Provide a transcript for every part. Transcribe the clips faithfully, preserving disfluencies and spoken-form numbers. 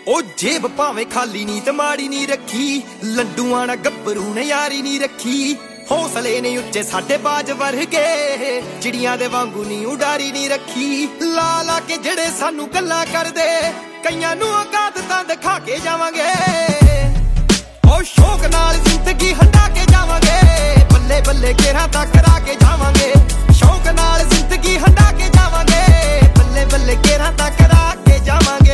ਉਹ ਜੇਬ ਭਾਵੇਂ ਖਾਲੀ ਨੀ ਤੇ ਮਾੜੀ ਨੀ ਰੱਖੀ, ਲੰਡੂਆਂ ਨਾਲ ਗੱਭਰੂ ਨੇ ਯਾਰੀ ਨੀ ਰੱਖੀ। ਹੌਸਲੇ ਨੇ ਉੱਚੇ ਸਾਡੇ ਬਾਜ ਵਰਗੇ, ਚਿੜੀਆਂ ਦੇ ਵਾਂਗੂ ਨੀ ਉਡਾਰੀ ਨੀ ਰੱਖੀ। ਲਾ ਲਾ ਕੇ ਜਿਹੜੇ ਸਾਨੂੰ ਗੱਲਾਂ ਕਰਦੇ, ਕਈਆਂ ਨੂੰ ਔਕਾਤ ਤਾਂ ਦਿਖਾ ਕੇ ਜਾਵਾਂਗੇ। ਉਹ ਸ਼ੌਕ ਨਾਲ ਜ਼ਿੰਦਗੀ ਹੰਡਾ ਕੇ ਜਾਵਾਂਗੇ, ਬੱਲੇ ਬੱਲੇ ਘੇਰਾਂ ਤੱਕ ਕਰਾ ਕੇ ਜਾਵਾਂਗੇ। ਸ਼ੌਕ ਨਾਲ ਜ਼ਿੰਦਗੀ ਹੰਡਾ ਕੇ ਜਾਵਾਂਗੇ, ਬੱਲੇ ਬੱਲੇ ਘੇਰਾਂ ਤੱਕ ਕਰਾ ਕੇ ਜਾਵਾਂਗੇ।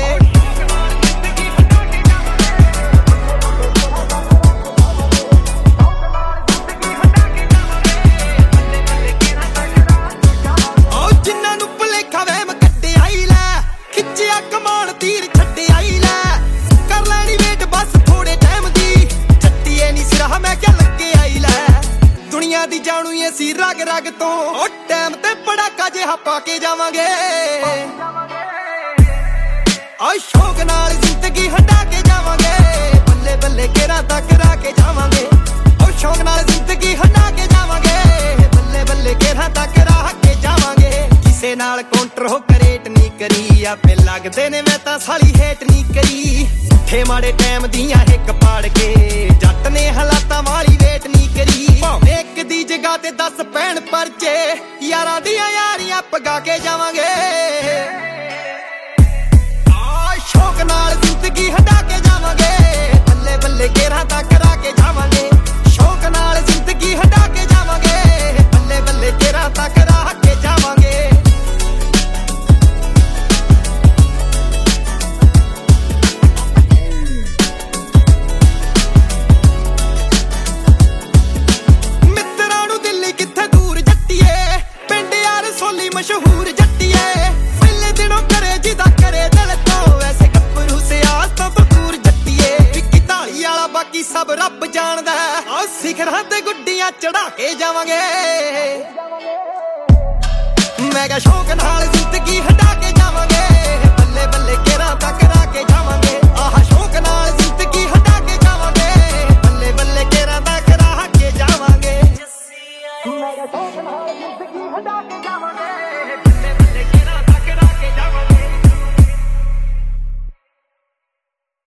ਦੀ ਜਾਣੂ ਅਸੀਂ ਰਗ ਰਗ ਤੋਂ, ਉਹ ਟਾਈਮ ਤੇ ਪੜਾਕਾ ਜਿਹਾ ਪਾ ਕੇ ਜਾਵਾਂਗੇ। ਆ ਸ਼ੌਕ ਨਾਲ ਜ਼ਿੰਦਗੀ ਹੰਡਾ ਕੇ ਜਾਵਾਂਗੇ, ਬੱਲੇ ਬੱਲੇ ਘੇਰਾਂ ਤੱਕ ਕਰਾ ਕੇ ਜਾਵਾਂਗੇ। ਉਹ ਸ਼ੌਕ ਨਾਲ ਜ਼ਿੰਦਗੀ ਹੰਡਾ ਕੇ ਜਾਵਾਂਗੇ, ਬੱਲੇ ਬੱਲੇ ਘੇਰਾਂ ਤੱਕ ਕਰਾ ਕੇ ਜਾਵਾਂਗੇ। ਕਿਸੇ ਨਾਲ ਕਾਉਂਟਰ ਹੋ ਕਰੇਟ ਨਹੀਂ ਕਰੀ, ਆਪੇ ਲੱਗਦੇ ਨੇ ਮੈਂ ਤਾਂ ਸਾਲੀ ਹੇਟ ਨਹੀਂ ਕਰੀ। ਠੇ ਮਾੜੇ ਟਾਈਮ ਦੀਆਂ ਹਿੱਕ ਪਾੜ ਕੇ, ਜੱਟ ਨੇ ਹਾਲਾਤਾਂ ਵਾਲੀ ਵੇਟ ਨਹੀਂ ਕਰੀ। ਇੱਕ ਦੀ ਜਗ੍ਹਾ ਤੇ ਦਸ ਪੈਣ ਪਰਚੇ, ਯਾਰਾਂ ਦੀਆਂ ਯਾਰੀਆਂ ਪਗਾ ਕੇ ਜਾਵਾਂਗੇ। ਆ ਸ਼ੌਕ ਨਾਲ ਜ਼ਿੰਦਗੀ ਹੰਡਾ ਕੇ ਜਾਵਾਂਗੇ, ਬੱਲੇ ਬੱਲੇ ਘੇਰਾਂ ਤੱਕ ਕਰਾ ਕੇ ਜਾਵਾਂਗੇ। ਸ਼ੌਕ ਨਾਲ ਜ਼ਿੰਦਗੀ ਹੰਡਾ ਕੇ ਜਾਵਾਂਗੇ, ਬੱਲੇ ਬੱਲੇ ਘੇਰਾਂ ਤੱਕ ਕਰਾ ਕੇ ਜਾਵਾਂਗੇ। ਮਸ਼ਹੂਰ ਜੱਟੀਏ ਪਹਿਲੇ ਦਿਨੋਂ ਕਰੇ ਜਿਹਦਾ ਕਰੇ ਦਿਲ ਤੋਂ, ਵੈਸੇ ਗੱਭਰੂ ਸਿਆਸ ਤੋਂ ਦੂਰ ਜੱਟੀਏ। ਵਿੱਕੀ ਢਾਲੀ ਵਾਲਾ ਬਾਕੀ ਸਭ ਰੱਬ ਜਾਣਦਾ, ਆ ਸਿਖਰਾਂ ਤੇ ਗੁੱਡੀਆਂ ਚੜਾ ਕੇ ਜਾਵਾਂਗੇ। ਮੈਂ ਕਿਹਾ ਸ਼ੌਕ ਨਾਲ ਜ਼ਿੰਦਗੀ ਹੰਡਾ ਕੇ ਜਾਵਾਂਗੇ, ਬੱਲੇ ਬੱਲੇ ਘੇਰਾਂ ਤੱਕ ਕਰਾ ਕੇ ਜਾਵਾਂਗੇ। ਆਹ ਸ਼ੌਕ ਨਾਲ ਜ਼ਿੰਦਗੀ ਹੰਡਾ ਕੇ ਜਾਵਾਂਗੇ, ਬੱਲੇ ਬੱਲੇ ਘੇਰਾਂ ਤੱਕ ਕਰਾ ਕੇ ਜਾਵਾਂਗੇ। ਮੈਂ ਕਿਹਾ ਸ਼ੌਕ ਨਾਲ ਜ਼ਿੰਦਗੀ ਹੰਡਾ ਕੇ ਜਾਵਾਂਗੇ।